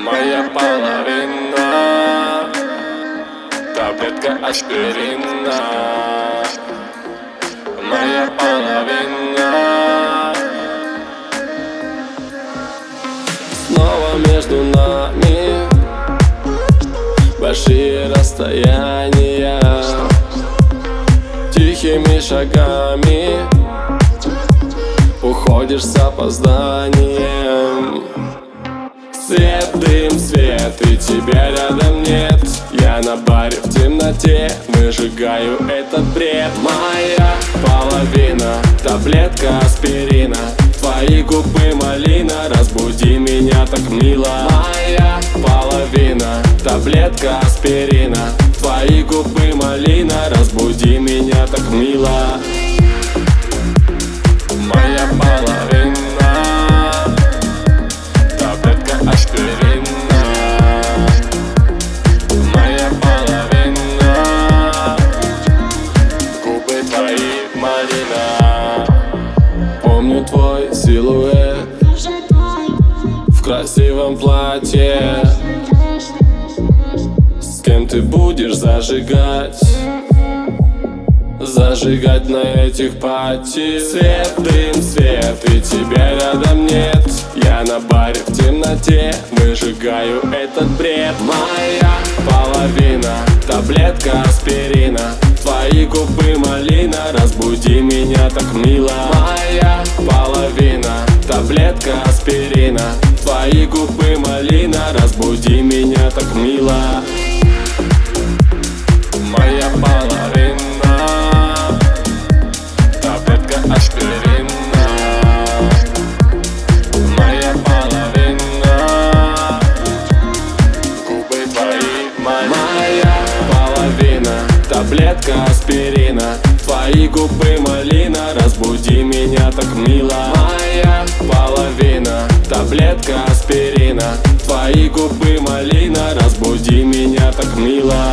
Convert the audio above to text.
Моя половина, таблетка аспирина. Моя половина. Снова между нами большие расстояния. Тихими шагами уходишь с опозданием. Свет, дым, свет, и тебя рядом нет. Я на баре в темноте выжигаю этот бред. Моя половина, таблетка аспирина. Твои губы малина, разбуди меня так мило. Моя половина, таблетка аспирина. Твои губы малина, разбуди меня так мило. Моя половина, таблетка аспирина. Моя половина, губы твои малина. Помню твой силуэт в красивом платье. С кем ты будешь зажигать? Зажигать на этих пати. Свет, дым, свет, и тебя рядом нет. Я на баре в темноте выжигаю этот бред. Моя половина, таблетка аспирина. Твои губы малина, разбуди меня так мило. Моя половина, таблетка аспирина. Твои губы малина, разбуди меня так мило. Моя половина, таблетка аспирина. Моя половина, губы твои малина. Моя половина, таблетка аспирина. Твои губы малина, разбуди меня так мило. Моя половина, таблетка аспирина. Твои губы малина, разбуди меня так мило.